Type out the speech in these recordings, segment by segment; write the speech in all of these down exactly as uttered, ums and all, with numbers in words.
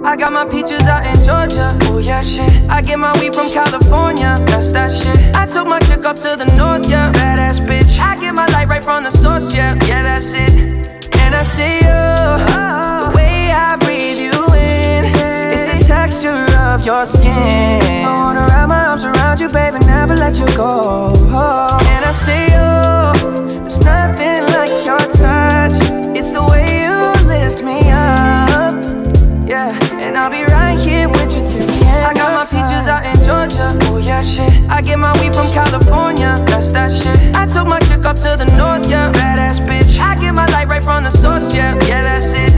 I got my peaches out in Georgia. Oh yeah, shit. I get my weed from California. That's that shit. I took my chick up to the north, yeah. Badass bitch. I get my light right from the source, yeah. Yeah, that's it. And I see you, the way I breathe you in. It's the texture of your skin. I wanna wrap my arms around you, baby, never let you go. And I see you, there's nothing like your touch. It's the way you lift me up, yeah. And I'll be right here with you till the end. I got my peaches out in Georgia. Oh yeah, shit. I get my weed from California. That's that shit. I took my chick up to the north, yeah. Badass bitch. I get my light right from the source, yeah. Yeah, that's it.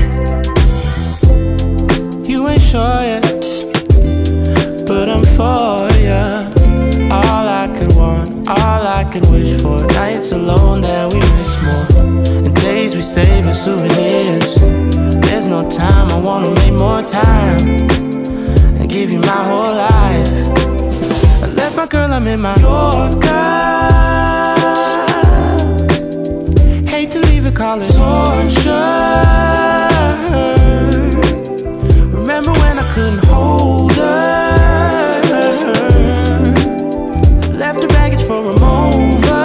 You ain't sure yet, but I'm for ya. All I could want, all I could wish for. Nights alone that we miss more, and days we save as souvenirs. There's no time, I wanna make more time and give you my whole life. I left my girl, I'm in my Yorker. Hate to leave it, call it torture. Remember when I couldn't hold her? Left her baggage for a mover.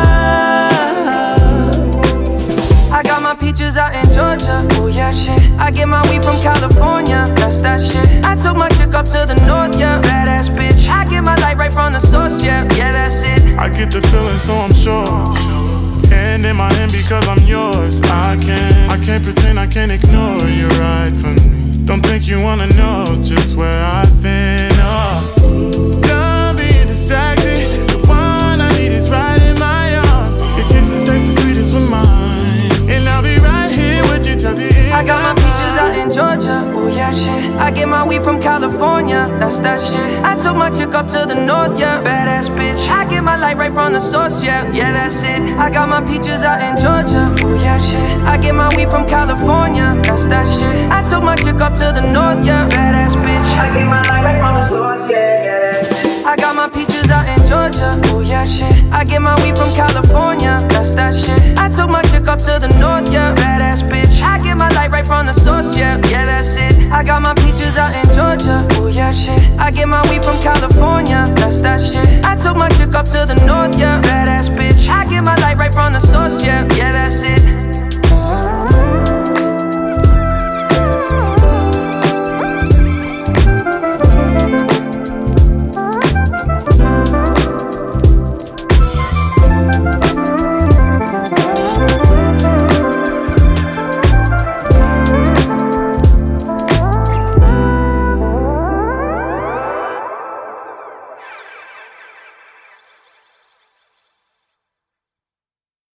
I got my peaches out in Georgia. Oh yeah, shit. I get my weed from California. That's that shit. I took my chick up to the north, yeah. Badass bitch. I get my light right from the source, yeah. Yeah, that's it. I get the feeling, so I'm sure. Hand in my hand because I'm yours. I can't, I can't pretend, I can't ignore you right from me. Don't think you wanna know just where I've been. Oh, done being distracted. The one I need is right in my arms. Your kisses taste the sweetest with mine, and I'll be right here with you till the end. I got my peaches out in Georgia. Oh yeah, shit. I get my weed from California. That's that shit. I took my chick up to the north, yeah. Badass bitch. I get my light right from the source, yeah. Yeah, that's it. I got my peaches out in Georgia. Oh yeah, shit. I get my weed from California. That's that shit. I took my chick up to the north, yeah. Badass bitch. I get my light right from the source, yeah. Yeah, that's it. I got my peaches out in Georgia. Oh yeah, shit. I get my weed from California. That's that shit. I took my chick up to the north, yeah. Badass bitch. I get my light right from the source, yeah. Yeah, that's it. I got my peaches out in Georgia. Oh yeah, shit. I get my weed from California. That's that shit. I took my